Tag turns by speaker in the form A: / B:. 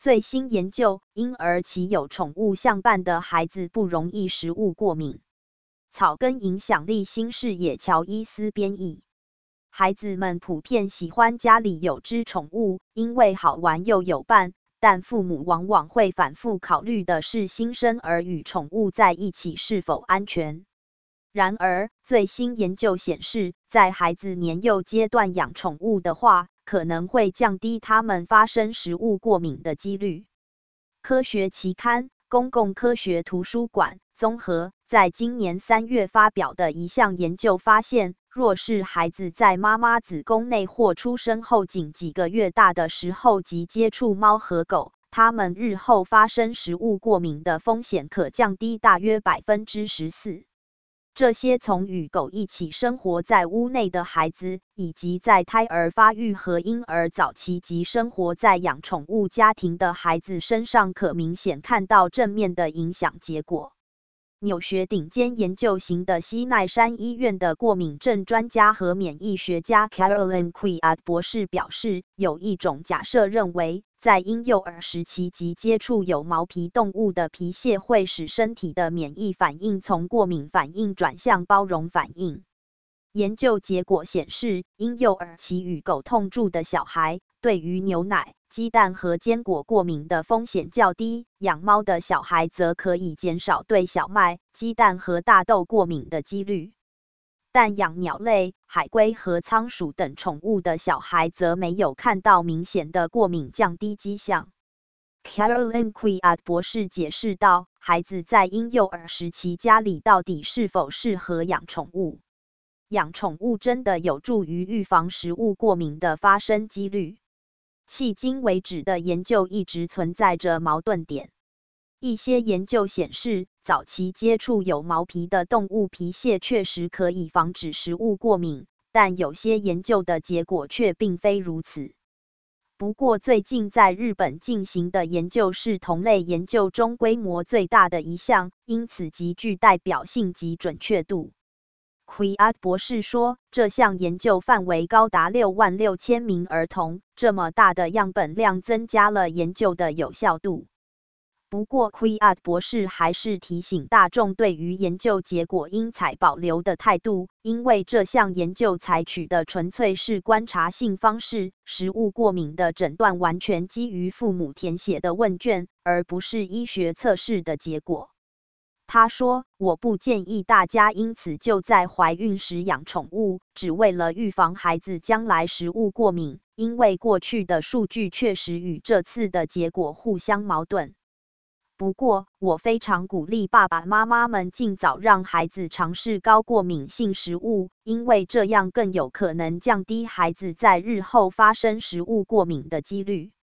A: 最新研究，婴儿期有宠物相伴的孩子不容易食物过敏。草根影响力新视野乔伊斯编译。孩子们普遍喜欢家里有只宠物，因为好玩又有伴，但父母往往会反复考虑的是新生儿与宠物在一起是否安全。然而，最新研究显示，在孩子年幼阶段养宠物的话，可能会降低他们发生食物过敏的几率。科学期刊《公共科学图书馆》综合在今年3月发表的一项研究发现，若是孩子在妈妈子宫内或出生后仅几个月大的时候即接触猫和狗，他们日后发生食物过敏的风险可降低大约 14%。这些从与狗一起生活在屋内的孩子，以及在胎儿发育和婴儿早期及生活在养宠物家庭的孩子身上可明显看到正面的影响结果。纽学顶尖研究型的西奈山医院的过敏症专家和免疫学家 Caroline Quiat 博士表示，有一种假设认为，在婴幼儿时期及接触有毛皮动物的皮屑会使身体的免疫反应从过敏反应转向包容反应。研究结果显示，婴幼儿期与狗同住的小孩，对于牛奶、鸡蛋和坚果过敏的风险较低，养猫的小孩则可以减少对小麦、鸡蛋和大豆过敏的几率。但养鸟类、海龟和仓鼠等宠物的小孩则没有看到明显的过敏降低迹象。Caroline Quiat 博士解释道，孩子在婴幼儿时期家里到底是否适合养宠物？养宠物真的有助于预防食物过敏的发生几率。迄今为止的研究一直存在着矛盾点。一些研究显示，早期接触有毛皮的动物皮屑确实可以防止食物过敏，但有些研究的结果却并非如此。不过，最近在日本进行的研究是同类研究中规模最大的一项，因此极具代表性及准确度。Quiat 博士说，这项研究范围高达66000名儿童，这么大的样本量增加了研究的有效度。不过 Quiat 博士还是提醒大众对于研究结果应采保留的态度，因为这项研究采取的纯粹是观察性方式，食物过敏的诊断完全基于父母填写的问卷，而不是医学测试的结果。他说，我不建议大家因此就在怀孕时养宠物，只为了预防孩子将来食物过敏，因为过去的数据确实与这次的结果互相矛盾。不过，我非常鼓励爸爸妈妈们尽早让孩子尝试高过敏性食物，因为这样更有可能降低孩子在日后发生食物过敏的几率。